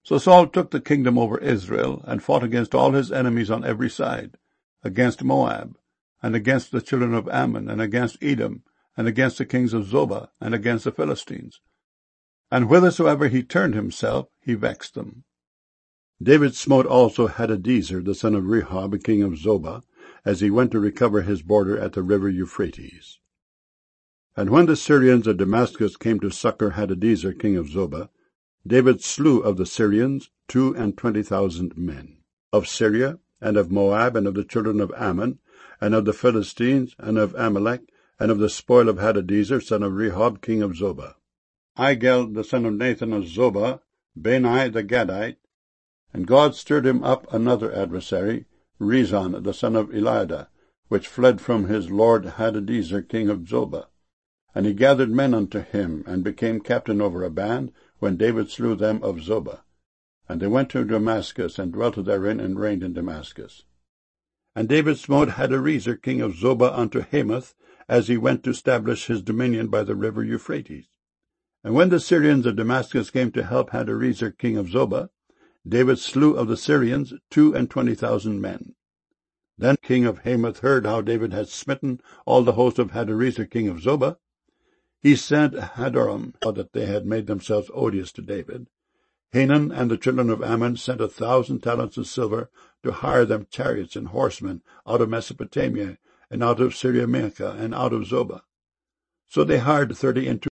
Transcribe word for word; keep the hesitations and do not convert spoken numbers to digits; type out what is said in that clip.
So Saul took the kingdom over Israel, and fought against all his enemies on every side, against Moab, and against the children of Ammon, and against Edom, and against the kings of Zobah, and against the Philistines. And whithersoever he turned himself, he vexed them. David smote also Hadadezer, the son of Rehob, king of Zobah, as he went to recover his border at the river Euphrates. And when the Syrians of Damascus came to succor Hadadezer, king of Zobah, David slew of the Syrians two and twenty thousand men, of Syria, and of Moab, and of the children of Ammon, and of the Philistines, and of Amalek, and of the spoil of Hadadezer, son of Rehob, king of Zobah. Igel, the son of Nathan of Zobah, Bani the Gadite, and God stirred him up another adversary, Rezon, the son of Eliada, which fled from his lord Hadadezer, king of Zobah. And he gathered men unto him, and became captain over a band, when David slew them of Zobah. And they went to Damascus, and dwelt therein, and reigned in Damascus. And David smote Hadarezer, king of Zobah, unto Hamath, as he went to establish his dominion by the river Euphrates. And when the Syrians of Damascus came to help Hadarezer, king of Zobah, David slew of the Syrians two and twenty thousand men. Then king of Hamath heard how David had smitten all the host of Hadarezer, king of Zobah. He sent Hadoram, that they had made themselves odious to David. Hanan and the children of Ammon sent a thousand talents of silver to hire them chariots and horsemen out of Mesopotamia, and out of Syria-Mincha, and out of Zobah. So they hired thirty and two